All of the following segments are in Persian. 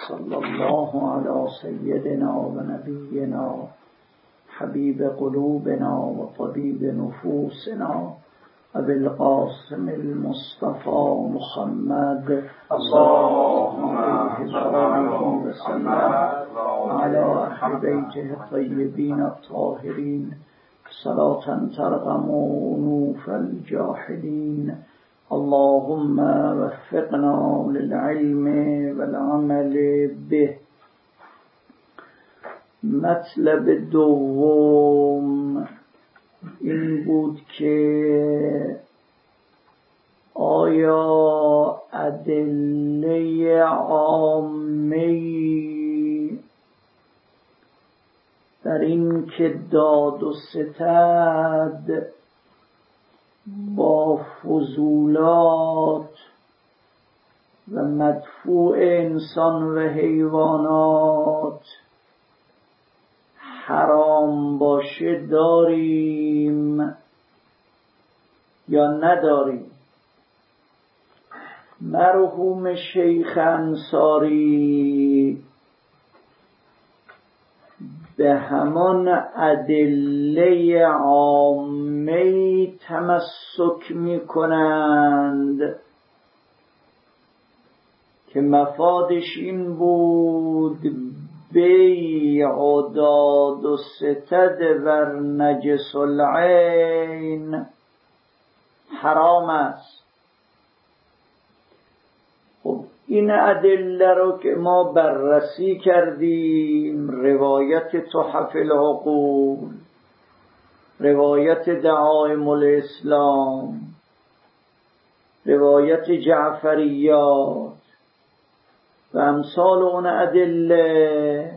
صلی الله علی سیدنا و نبینا حبیب قلوبنا و طبیب نفوسنا ابوالقاسم المصطفى محمد اللهم علیه و سلم علی اهل بیته الطیبین الطاهرین صلاة ترقم انوف الجاحدین. اللهم وفقنا للعلم والعمل به. مطلب دوم این بود که آیا ادله عامی در این که داد و ستد با فضولات و مدفوع انسان و حیوانات حرام باشه داریم یا نداریم؟ مرحوم شیخ انصاری به همان ادله عامه تمسک می‌کنند که مفادش این بود بیع و داد و ستد بر نجس العین حرام است. خب این ادله رو که ما بررسی کردیم، روایت تحف العقول، روایت دعائم الاسلام، روایت جعفریات و امثال اون ادله،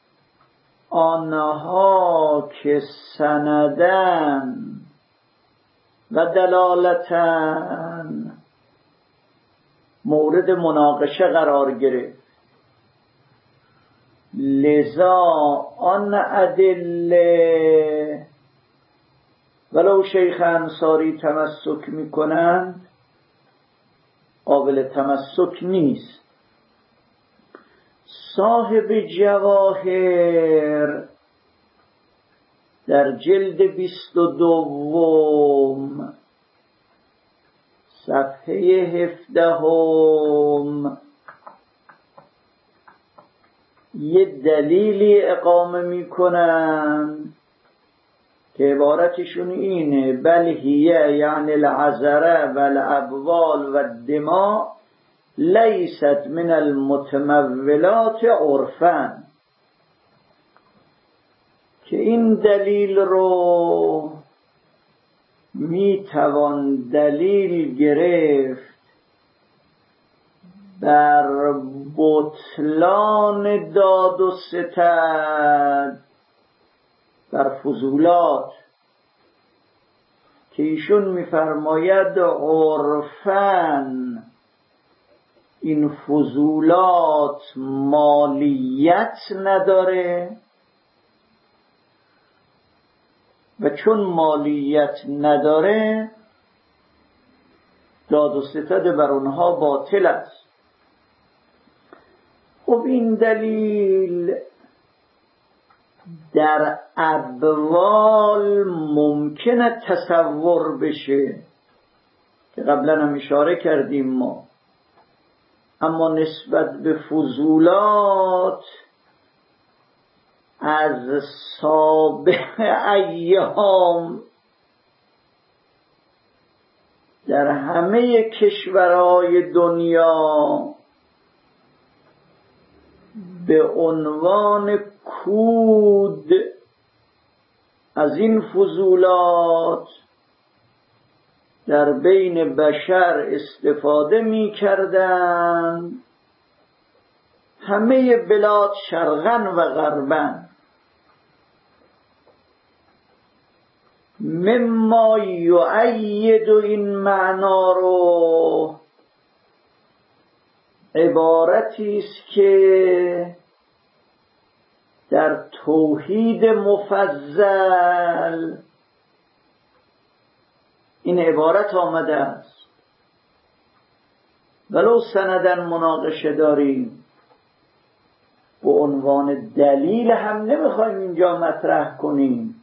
آنها که سندن و دلالتن مورد مناقشه قرار گرفت. لذا آن ادله ولو شیخ انصاری تمسک میکنند قابل تمسک نیست. صاحب جواهر در جلد 22 صفحه 17 یه دلیلی اقامه میکنن که عبارتشون اینه: بل هیه یعنی العذره و الابوال و الدماء لیست من المتمولات عرفاً، که این دلیل رو میتوان دلیل گرفت بر بطلان داد و ستد بر فضولات که ایشون میفرماید عرفاً این فضولات مالیت نداره و چون مالیت نداره داد و ستد بر اونها باطل است. خب این دلیل در ابوال ممکنه تصور بشه که قبلا هم اشاره کردیم ما، اما نسبت به فضولات از سابق ایام در همه کشورهای دنیا به عنوان کود از این فضولات در بین بشر استفاده می کردن همه بلاد شرقاً و غرباً. مما یؤید این معنا رو عبارتی است که در توحید مفضل این عبارت آمده است، ولو سندن مناقشه داریم. به عنوان دلیل هم نمیخوایم اینجا مطرح کنیم،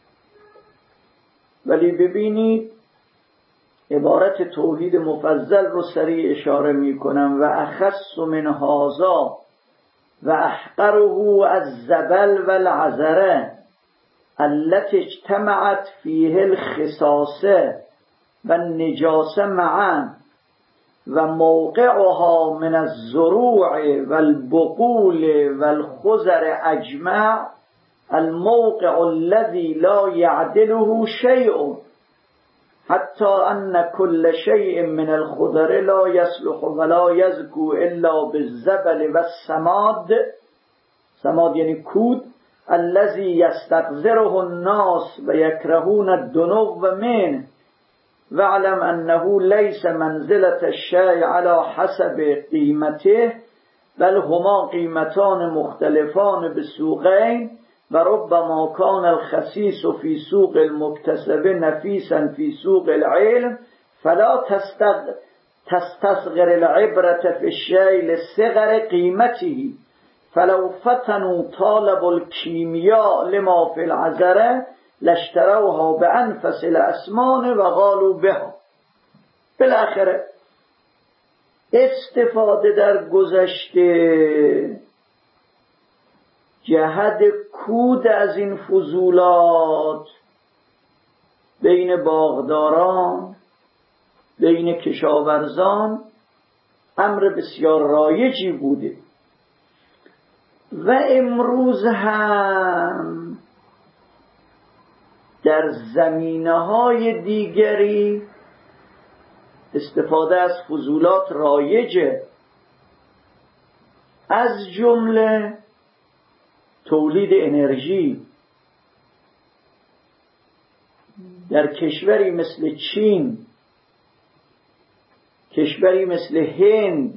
ولی ببینید عبارت توحید مفضل رو سریع اشاره میکنم. و اخص من هذا و احقره الزبل و العذره التي اجتمعت فيه الخصاصه و النجاسه معا و موقعها من الزروع و البقول و الخضر اجمع الموقع الذي لا يعدله شيء حتى أن كل شيء من الخضر لا يصلح ولا يزكو إلا بالزبل والسماد. سماد یعنی کود. الذي يستقذره الناس ويكرهون الدنو منه واعلم أنه ليس منزلة الشيء على حسب قيمته بل هما قيمتان مختلفان بسوقين و ربما كان الخسيس في سوق المكتسب نفيسا في سوق العلم فلا تستصغر العبرة في الشيء لصغر قيمته فلو فتنوا طالب الكيمياء لما في العذرة لاشتروها بأنفس الأثمان وقالوا بها. بالاخره استفاده در گذشته جهت کود از این فضولات بین باغداران، بین کشاورزان امر بسیار رایجی بوده و امروز هم در زمینه‌های دیگری استفاده از فضولات رایجه، از جمله تولید انرژی. در کشوری مثل چین، کشوری مثل هند،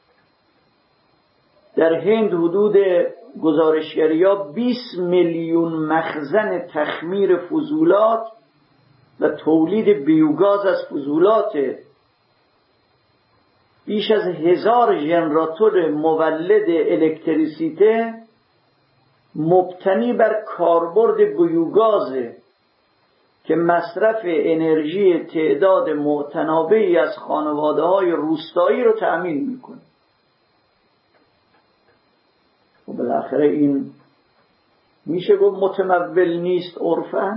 در هند حدود گزارشگری‌ها 20 میلیون مخزن تخمیر فضولات و تولید بیوگاز از فضولاته. بیش از 1000 ژنراتور مولد الکتریسیته مبتنی بر کاربرد بیوگازه که مصرف انرژی تعداد متناوبی از خانواده‌های روستایی رو تأمین میکنه. و بالاخره این میشه گفت متمول نیست عرفاً؟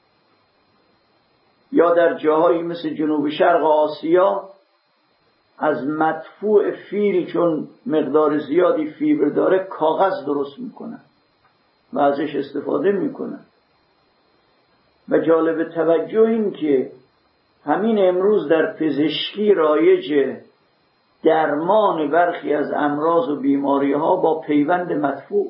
یا در جاهایی مثل جنوب شرق آسیا از مدفوع فیل، چون مقدار زیادی فیبر داره، کاغذ درست میکنن و ازش استفاده میکنن. و جالب توجه این که همین امروز در پزشکی رایج درمان برخی از امراض و بیماری ها با پیوند مدفوع.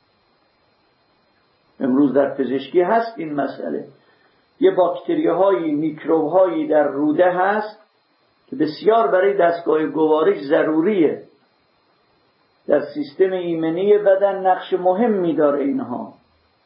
امروز در پزشکی هست این مسئله. یه باکتری هایی، میکروب هایی در روده هست که بسیار برای دستگاه گوارش ضروریه. در سیستم ایمنی بدن نقش مهمی داره اینها.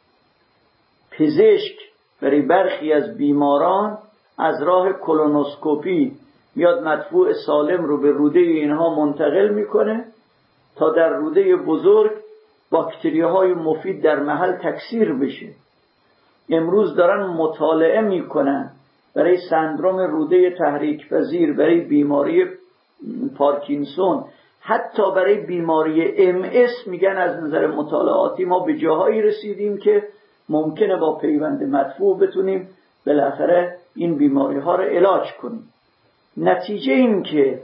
پزشک برای برخی از بیماران از راه کولونوسکوپی میاد مدفوع سالم رو به روده اینها منتقل میکنه تا در روده بزرگ باکتری های مفید در محل تکثیر بشه. امروز دارن مطالعه میکنن برای سندروم روده تحریک پذیر، برای بیماری پارکینسون، حتی برای بیماری MS میگن از نظر مطالعاتی ما به جاهایی رسیدیم که ممکنه با پیوند مدفوع بتونیم بالاخره این بیماری ها رو علاج کنیم. نتیجه این که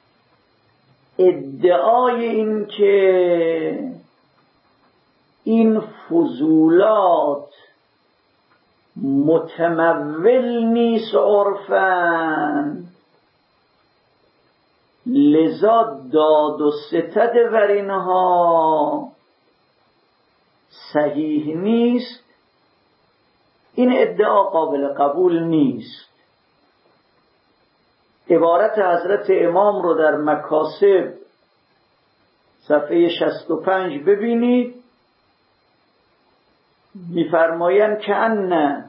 ادعای این که این فضولات متمول نیست عرفاً، لذا داد و ستد بر اینها صحیح نیست، این ادعا قابل قبول نیست. عبارت حضرت امام رو در مکاسب صفحه 65 ببینید، می‌فرمایند که ان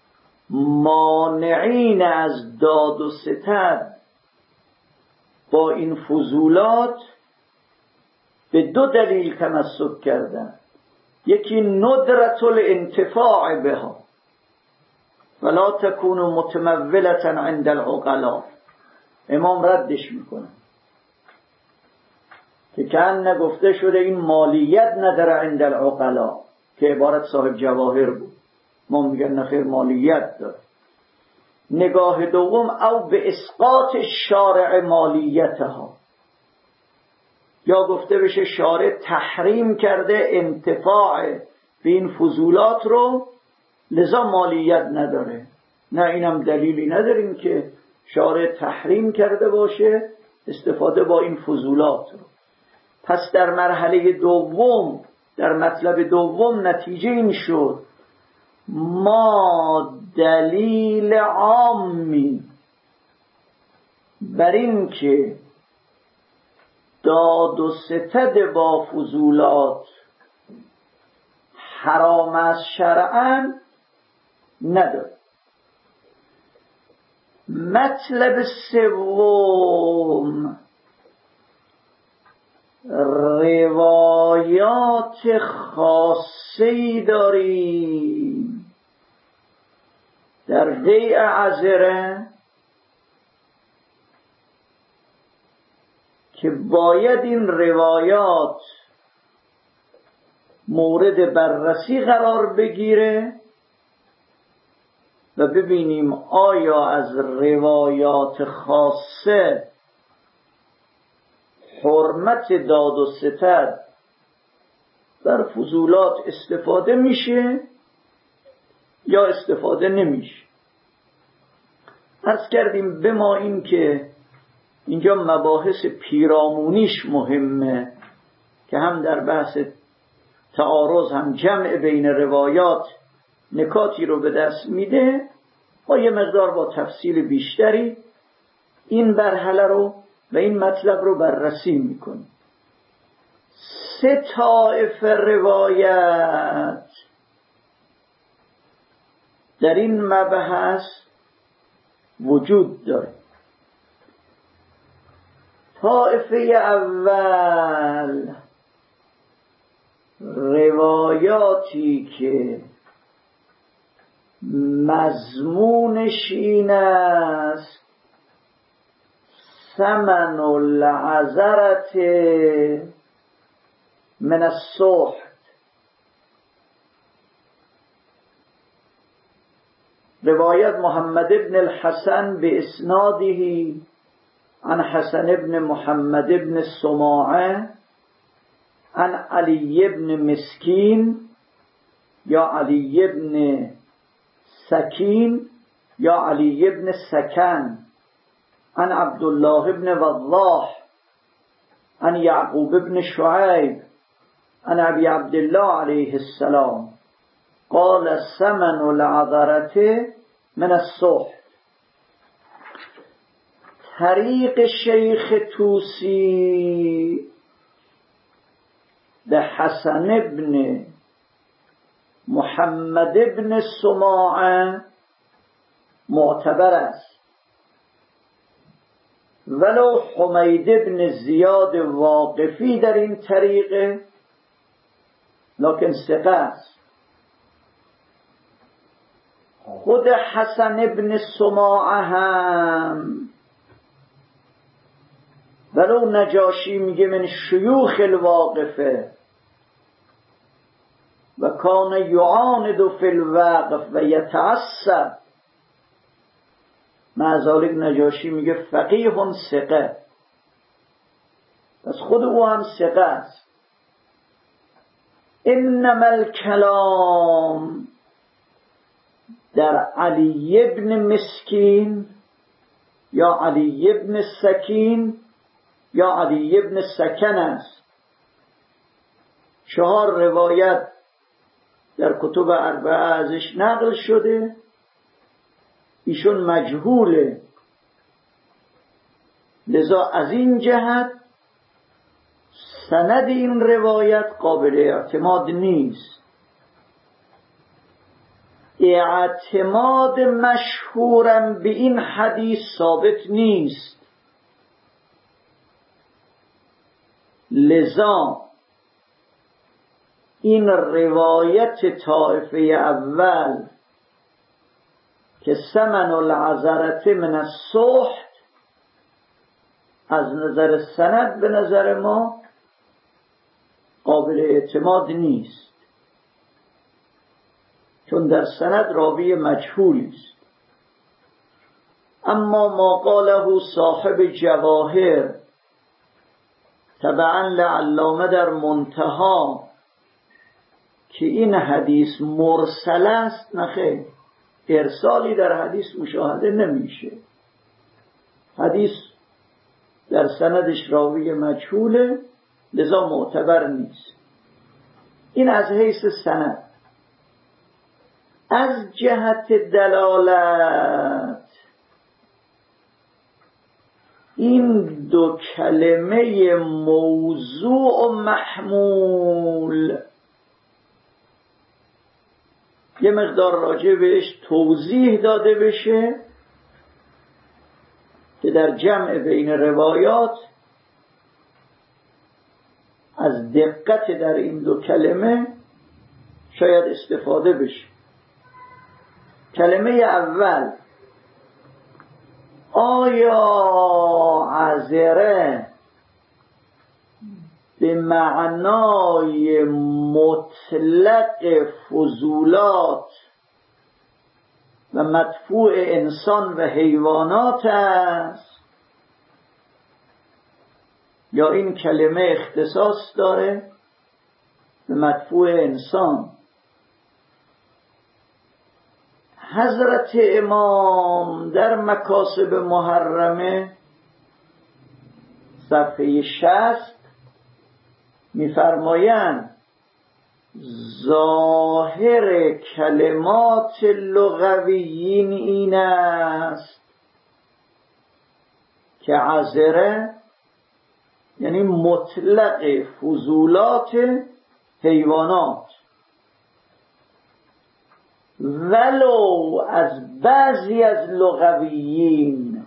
مانعین از داد و ستد با این فضولات به دو دلیل تمسک کردن. یکی ندرت الانتفاع بها ولا تكون متمولة عند العقلاء. امام ردش میکنه که کأن نگفته شده این مالیت نداره عند العقلاء، که عبارت صاحب جواهر بود. ما میگن نخیر مالیت داره. نگاه دوم او به اسقاط شارع مالیتها، یا گفته بشه شارع تحریم کرده انتفاع به این فضولات رو، لذا مالیت نداره. نه، اینم دلیلی نداریم که شارع تحریم کرده باشه استفاده با این فضولات رو. پس در مرحله دوم، در مطلب دوم، نتیجه این شد ما دلیل عامی بر این که داد و ستد با فضولات حرام است شرعاً نداره. مطلب سوم، روایات خاصی داریم در بیع عذره که باید این روایات مورد بررسی قرار بگیره و ببینیم آیا از روایات خاصه حرمت داد و ستد در فضولات استفاده میشه یا استفاده نمیشه. عرض کردیم به ما این که اینجا مباحث پیرامونیش مهمه که هم در بحث تعارض هم جمع بین روایات نکاتی رو به دست میده. با یه مقدار با تفصیل بیشتری این مرحله رو و این مطلب رو بررسی میکنیم. 3 طایفه روایت در این مبحث وجود داره. طایفه اول روایاتی که مضمونش این است ثمن العذرة من السحت، روایت محمد بن الحسن باسناده عن حسن بن محمد بن سماعه عن علی بن مسکین یا علی بن سکین یا علی بن سکن عن عبدالله بن وضاح عن یعقوب بن شعیب عن ابی عبدالله علیه السلام قال ثمن العذرة من السحت. طریق شیخ طوسی به حسن بن محمد بن سماعه معتبر است، ولو حمید بن زیاد واقفی در این طریقه لکن ثقه است. خود حسن بن سماعه هم ولو نجاشی میگه من شیوخ الواقفه و کان یعاند فی الوقف و یتعصب، مع ذالک نجاشی میگه فقیه ثقه، پس خود او هم ثقه است. انما الکلام در علی بن مسکین یا علی بن سکین یا علی بن سکن است. 4 روایت در کتب اربعه ازش نقل شده، ایشون مجهوله، لذا از این جهت سند این روایت قابل اعتماد نیست. اعتماد مشهورم به این حدیث ثابت نیست، لذا این روایت طائفه اول که ثمن العذرة من السحت از نظر سند به نظر ما قابل اعتماد نیست، چون در سند راوی مجهولی است. اما ما قاله صاحب جواهر تبعا لعلامه در منتها که این حدیث مرسل است، نخیر، ارسالی در حدیث مشاهده نمیشه. حدیث در سندش راوی مجهوله، لذا معتبر نیست. این از حیث سند. از جهت دلالت این دو کلمه موضوع و محمول یه مقدار راجع بهش توضیح داده بشه که در جمع بین روایات از دقت در این دو کلمه شاید استفاده بشه. کلمه اول، آیا عذره به معنای مطلق فضولات و مدفوع انسان و حیوانات است یا این کلمه اختصاص داره به مدفوع انسان؟ حضرت امام در مکاسب محرمه صفحه 60 می‌فرمایند ظاهر کلمات لغویین این است که عذره یعنی مطلق فضولات حیوانات، ولو از بعضی از لغویین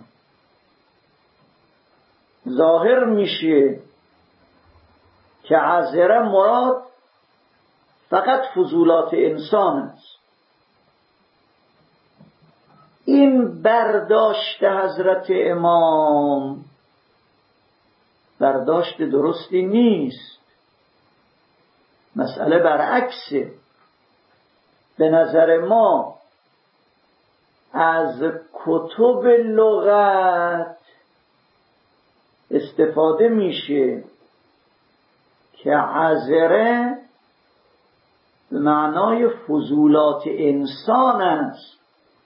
ظاهر میشه که عذره مراد فقط فضولات انسان است. این برداشت حضرت امام برداشت درستی نیست. مسئله برعکسه. به نظر ما از کتب لغت استفاده میشه که عذره به معنای فضولات انسان است.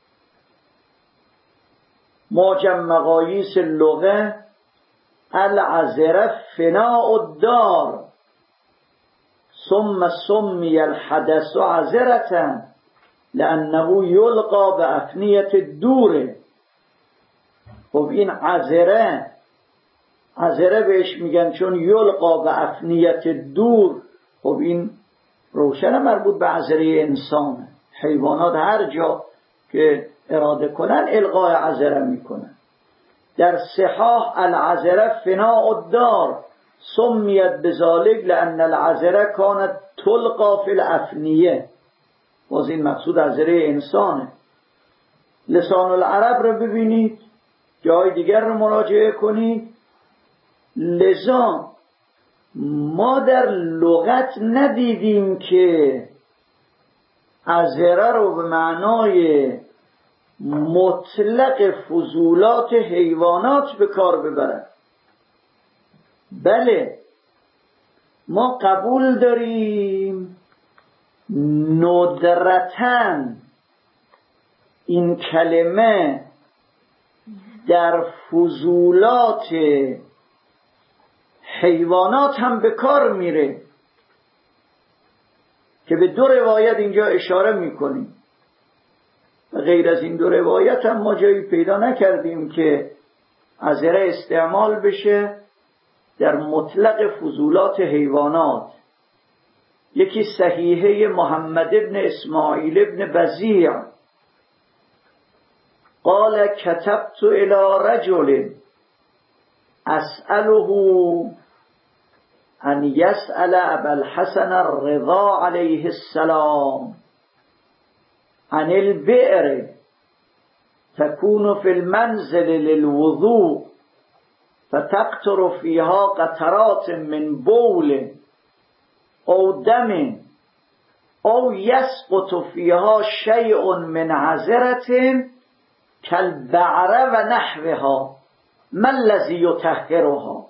معجم مقاییس لغه العذره فناء الدار ثم سمی الحدث عذرة لأنه یلقى به افنیة الدور. خب این عذره بهش میگن چون یلقى به افنیة الدور. خب این روشن مربوط به عذره انسانه. حیوانات هر جا که اراده کنن القای عذره میکنن. در صحاح العذره فناء الدار سمیت بذالک لأن العذره کانت تلقى فی الافنیه. باز این مقصود عذره انسانه. لسان العرب رو ببینید، جای دیگر رو مراجعه کنید. لذا ما در لغت ندیدیم که عذره رو به معنای مطلق فضولات حیوانات به کار ببرن. بله ما قبول داریم ندرتاً این کلمه در فضولات حیوانات هم به کار میره که به دو روایت اینجا اشاره میکنیم. غیر از این دو روایت هم ما جایی پیدا نکردیم که عذره استعمال بشه در مطلق فضولات حیوانات. یکی صحیحه محمد ابن اسماعیل ابن بزیع قال كتبت الى رجل اسأله ان یسأل ابا الحسن الرضا علیه السلام عن البئر تكون في المنزل للوضوء فتقطر فيها قطرات من بول او دم او يسقط فيها شيء من عذرة كالبعر و نحوها ما الذي يطهرها.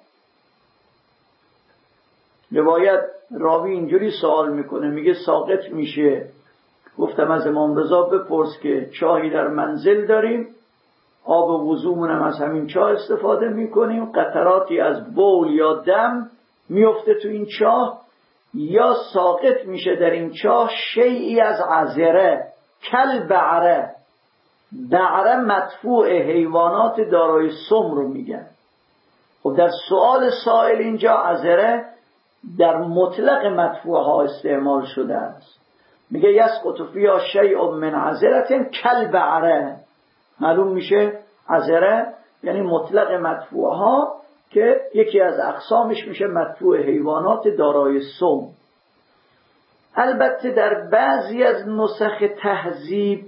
روایت راوی اینجوری سوال میکنه، میگه ساقط میشه. گفتم از امام رضا بپرس که چاهی در منزل داریم، آب وضومون هم از همین چاه استفاده میکنیم، قطراتی از بول یا دم میفته تو این چاه، یا ساقط میشه در این چاه شیئی از عذره، کل بعره. بعره مدفوع حیوانات دارای سم رو میگن. خب در سوال سائل اینجا عذره در مطلق مدفوع ها استعمال شده است. میگه یسقط فیها شیء من عذرة کل بعره. معلوم میشه عذره یعنی مطلق مدفوع ها که یکی از اقسامش میشه مدفوع حیوانات دارای سم. البته در بعضی از نسخ تهذیب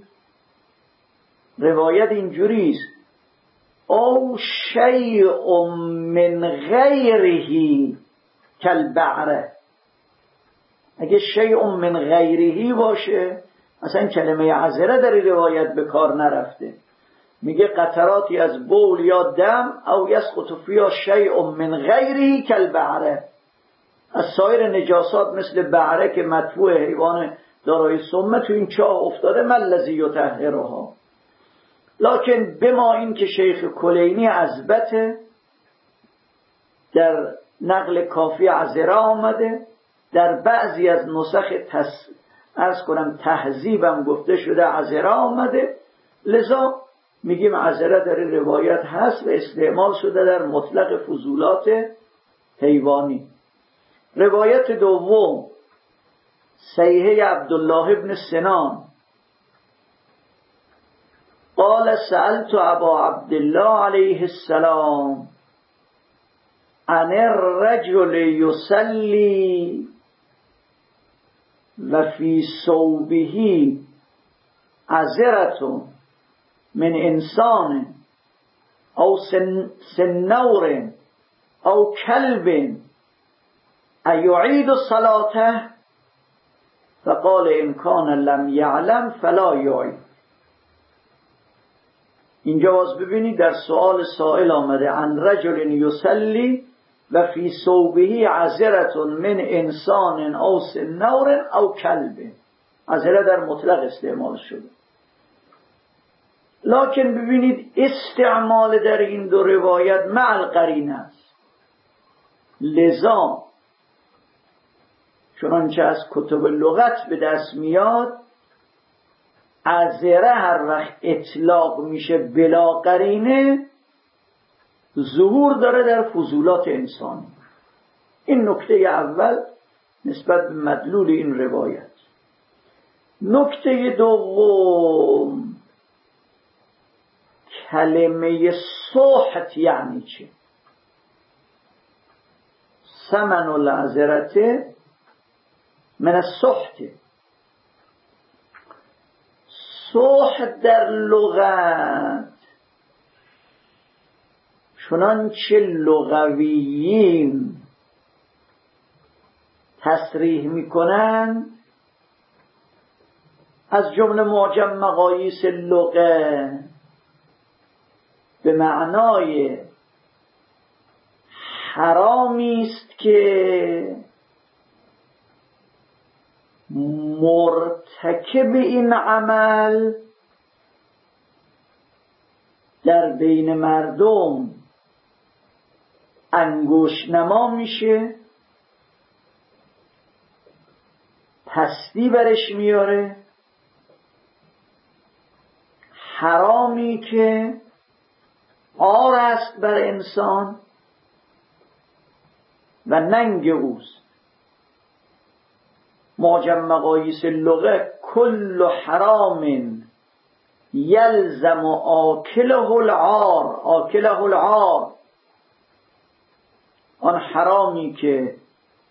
روایت اینجوریست او شیء من غیره کالبعره. اگه شیء من غیره باشه اصلا کلمه عذره در روایت به کار نرفته. میگه قطراتی از بول یا دم او یسقط فیها شیء من غیره کالبعره. از سایر نجاسات مثل بعره که مدفوع حیوان دارای سم تو این چاه افتاده ما الذی یطهرها. لکن بما این که شیخ کلینی اثبته در نقل کافی عذره آمده، در بعضی از نسخ تهذیبم گفته شده عذره آمده، لذا میگیم عذره در این روایت هست و استعمال شده در مطلق فضولات حیوانی. روایت دوم صحیحه عبدالله ابن سنان قال سألت ابا عبدالله علیه السلام عن الرجل يصلي و فی ثوبه عذرة من انسان او سنور او کلب ایعید صلاته فقال ان کان لم یعلم فلا یعید. اینجا باز ببینید در سؤال سائل آمده عن رجل یصلی و فی ثوبه عذرة من انسان او سنور او کلب. عذره در مطلق استعمال شده، لکن ببینید استعمال در این دو روایت مع القرینه است. لذا چنانچه از کتب لغت به دست میاد عذره هر وقت اطلاق میشه بلا قرینه ظهور داره در فضولات انسانی. این نکته اول نسبت به مدلول این روایت. نکته دوم کلمه سحت یعنی چه؟ ثمن العذرة من السحت. سحت در لغت چنانچه لغویین تصریح میکنند از جمله معجم مقاییس لغه به معنای حرامی است که مرتکب این عمل در بین مردم انگوش نما میشه، پستی برش میاره، حرامی که عار است بر انسان و ننگ اوست. معجم مقاییس لغه کل حرام یلزم آکله العار. آن حرامی که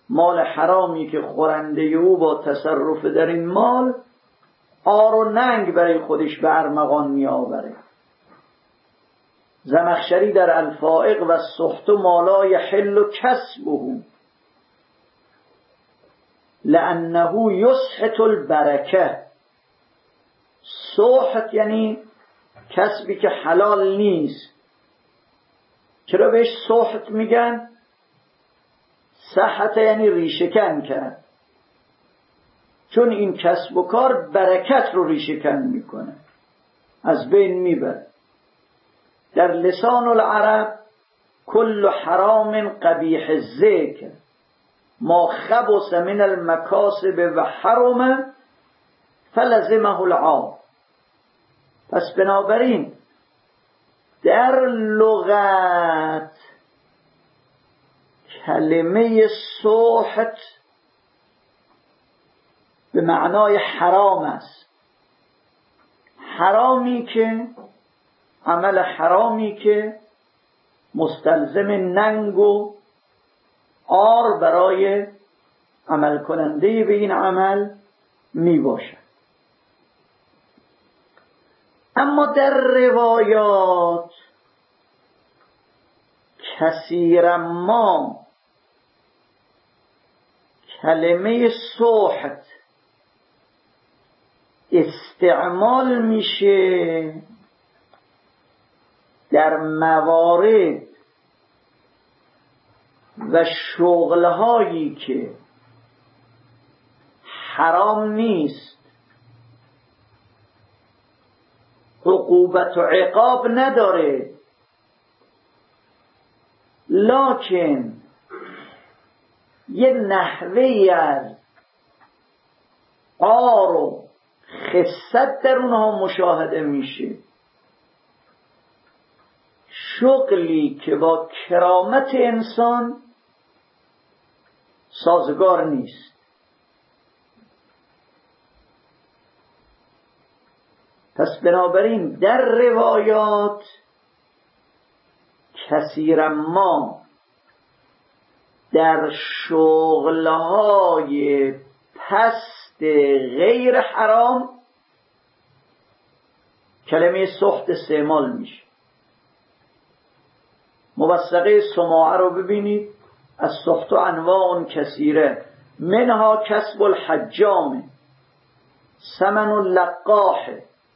مال حرامی که خورنده او با تصرف در این مال آر و ننگ برای خودش به ارمغان می آوره. زمخشری در الفائق و السحت ما لا یحل کسبه لأنه یسحت البرکه. سحت یعنی کسبی که حلال نیست. چرا بهش سحت میگن؟ سحت یعنی ریشه‌کن کرد، چون این کسب و کار برکت رو ریشه‌کن میکنه، از بین میبره. در لسان العرب کل حرام قبیح الذکر ما خبث من المکاسب و حرم فلزمه العار. پس بنابراین در لغت کلمه سحت به معنای حرام است. حرامی که عمل حرامی که مستلزم ننگ و عار برای عمل کننده به این عمل می باشد. اما در روایات کثیرا ما کلمه سحت استعمال میشه در موارد و شغلهایی که حرام نیست، عقوبت و عقاب نداره، لکن یه نحوهی از عار و خست در اونها مشاهده میشه، شغلی که با کرامت انسان سازگار نیست. پس بنابراین در روایات کثیرا ما در شغلهای پست غیر حرام کلمه سحت استعمال میشه. موثقه سماعه رو ببینید، از سحت و انواع کثیره، منها کسب الحجام، ثمن اللقاح،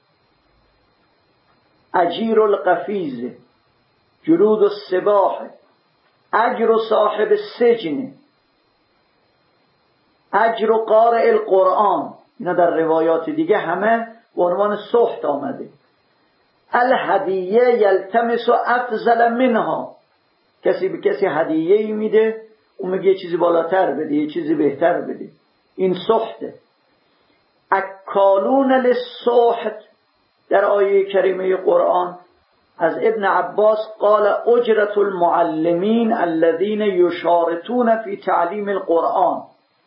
اجیر القفیز، جلود السباح، اجر صاحب السجن، اجر قارئ القرآن. اینا در روایات دیگه همه به عنوان سحت آمده. الهدیه یلتمس افضل منها، کسی به کسی هدیه‌ای میده، اون میگه یه چیزی بالاتر بده، یه چیزی بهتر بده، این سحته. اکالون للسحت در آیه کریمه قرآن از ابن عباس قال اجرت المعلمین الذین یشارطون فی تعلیم القرآن،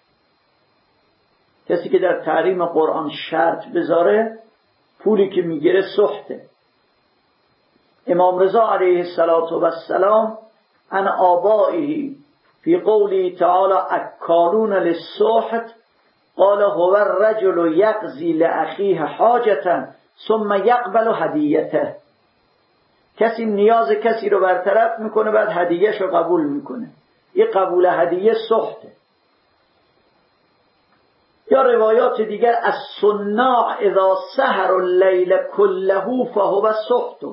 کسی که در تعلیم قرآن شرط بذاره پولی که میگیره سحته. امام رضا علیه السلام عن آبائه فی قوله تعالی اکالون للسحت قال هو الرجل یقضی لأخیه حاجتا ثم یقبل هدیته، کسی نیاز کسی رو برطرف میکنه بعد هدیهش رو قبول میکنه، این قبول هدیه سحته. یا روایات دیگر از صناع اذا سهر اللیل کله فهو سحت.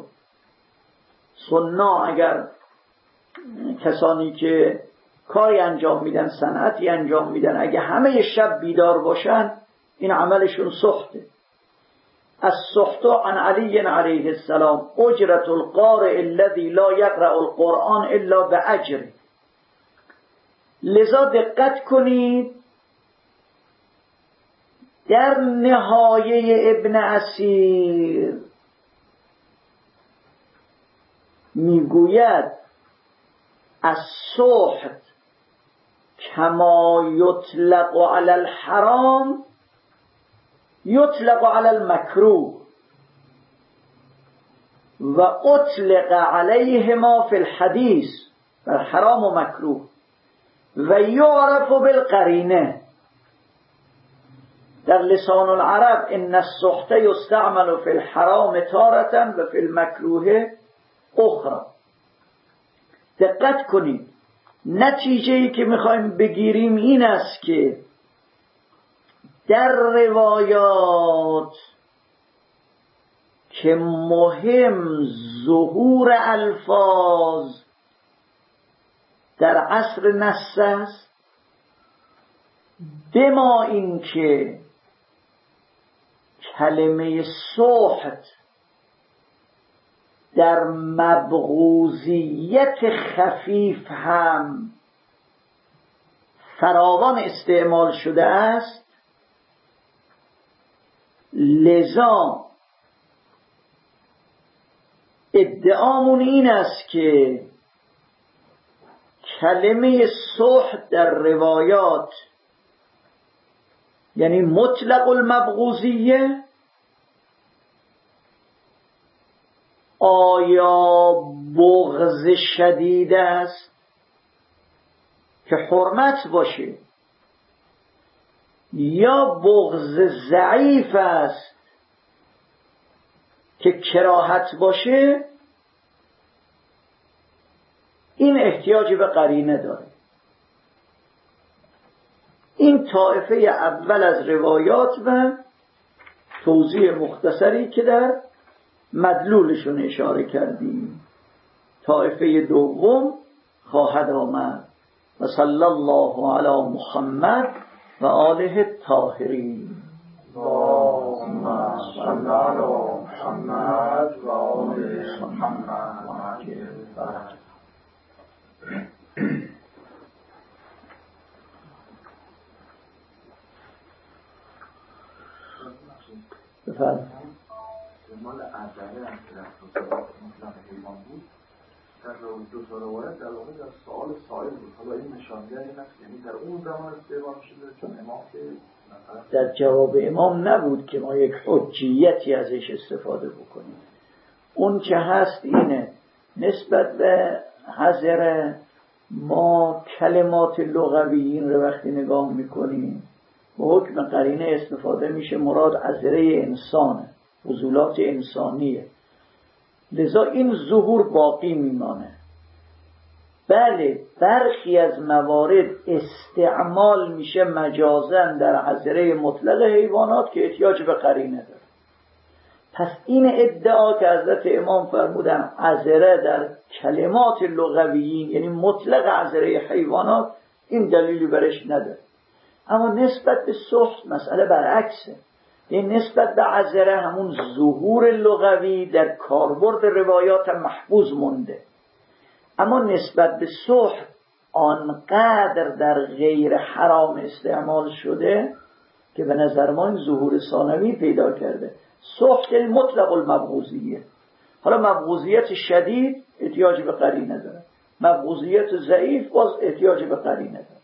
صناع اگر کسانی که کاری انجام میدن، صنعتی انجام میدن، اگه همه شب بیدار باشن این عملشون سحته. از سحت عن علی علیه السلام اجرت القارئ الذی لا یقرأ القرآن الا باجر. لذا دقت کنید در نهایه ابن اسیر میگوید السحت کما یطلق علی الحرام یطلق علی المکروه و اطلق علیهما فی الحدیث، در حرام و مکروه. و یعرف بالقرینه. در لسان العرب ان السخط یستعمل فی الحرام تارة و فی المکروه اخرى. دقت کنید، نتیجه‌ای که میخوایم بگیریم این است که در روایات که مهم ظهور الفاظ در عصر نص است، بما این که کلمه سحت در مبغوضیت خفیف هم فراوان استعمال شده است، لذا ادعامون این است که کلمه سحت در روایات یعنی مطلق المبغوضیه، آیا بغض شدید است که حرمت باشه یا بغض ضعیف است که کراهت باشه، این احتیاج به قرینه داره. این طایفه اول از روایات و توضیح مختصری که در مدلولشون اشاره کردیم. طایفه دوم خواهد آمد. و صلی الله علی محمد و آله الطاهرین. اللهم صل علی محمد و آل محمد و عجل فرج. بفرمایید. مال عجله هم که در توصیلات مطلق حیوان بود، در دو تا روایت در واقع در سؤال سائل بود. حالا این نشانگر این است، یعنی در اون زمان استعمال شده، چون امام که در جواب امام نبود که ما یک حجیتی ازش استفاده بکنیم. اون که هست اینه، نسبت به حضر ما کلمات لغویین رو وقتی نگاه میکنیم به حکم قرینه استفاده میشه، مراد حضره انسانه، فضولات انسانیه، لذا این ظهور باقی میمانه. بله برخی از موارد استعمال میشه مجازن در حضره مطلق حیوانات که احتیاج به قرینه داره. پس این ادعا که حضرت امام فرمودن حضره در کلمات لغویین یعنی مطلق حضره حیوانات، این دلیلی برش نداره. اما نسبت به سحت مسئله برعکسه. این نسبت به حضره همون ظهور لغوی در کاربرد روایات محفوظ مونده، اما نسبت به سحت آنقدر در غیر حرام استعمال شده که به نظر ما این ظهور ثانوی پیدا کرده. سحت یعنی مطلق المبغوضیه. حالا مبغوضیت شدید احتیاج به قرینه داره، مبغوضیت ضعیف باز احتیاج به قرینه داره.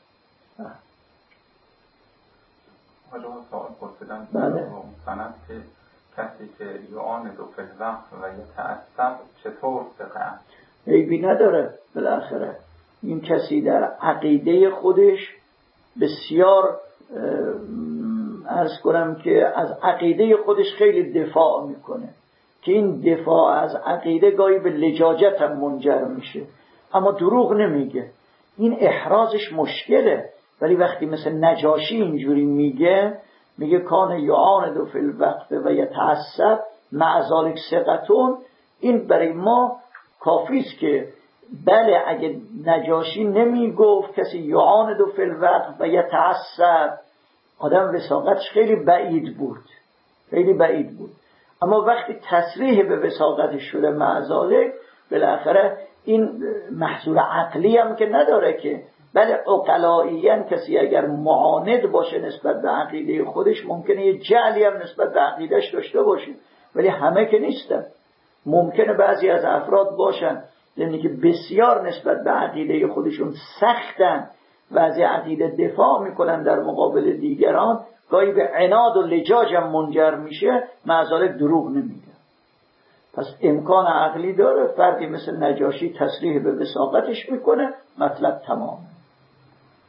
حالا سوال پرسیدم بله. سند که کسی که یعاند و فلوقت و یتعصب چطور فقه؟ عیبی نداره. بالاخره این کسی در عقیده خودش بسیار عرض کنم که از عقیده خودش خیلی دفاع میکنه که این دفاع از عقیده گاهی به لجاجت هم منجر میشه، اما دروغ نمیگه. این احرازش مشکله، ولی وقتی مثل نجاشی اینجوری میگه کان یعاند فی الوقت و یتعصب مع ذلک ثقتون، این برای ما کافیست که بله اگه نجاشی نمیگفت کسی یعاند فی الوقت و یتعصب، آدم وثاقتش خیلی بعید بود، اما وقتی تصریح به وثاقتش شده مع ذلک، بالاخره این محصول عقلی هم که نداره که بله عقلائیاً کسی اگر معاند باشه نسبت به عقیده خودش ممکنه یه جهلی هم نسبت به عقیدهش داشته باشه، ولی همه که نیستن. ممکنه بعضی از افراد باشن یعنی که بسیار نسبت به عقیده خودشون سختن و از عقیده دفاع میکنن در مقابل دیگران، گاهی به عناد و لجاج هم منجر میشه، معذالک دروغ نمیگه. پس امکان عقلی داره، فردی مثل نجاشی تصریح به وثاقتش میکنه، مطلب تمام.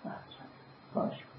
خواهش